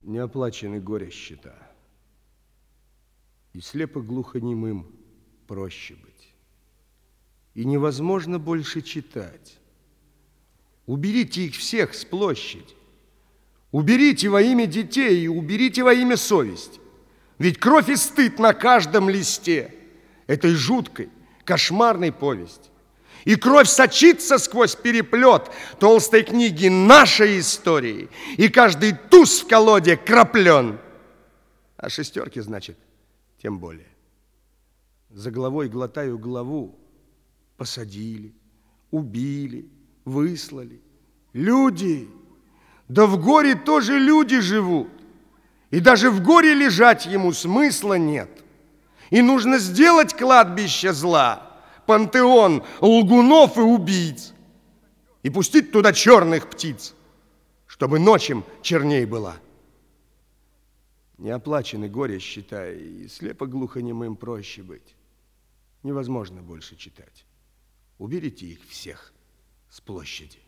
Не оплачены горя счета, и слепо-глухонемым проще быть. И невозможно больше читать. Уберите их всех с площади. Уберите во имя детей и уберите во имя совести. Ведь кровь и стыд на каждом листе этой жуткой, кошмарной повести. И кровь сочится сквозь переплет толстой книги нашей истории, и каждый туз в колоде краплен. А шестерки, значит, тем более. За головой глотаю главу. Посадили, убили, выслали. Люди! Да в горе тоже люди живут. И даже в горе лежать ему смысла нет. И нужно сделать кладбище зла, пантеон лгунов и убийц, и пустить туда черных птиц, чтобы ночь им черней была. Не оплачены горе, считай, и слепо-глухонемым проще быть. Невозможно больше читать. Уберите их всех с площади.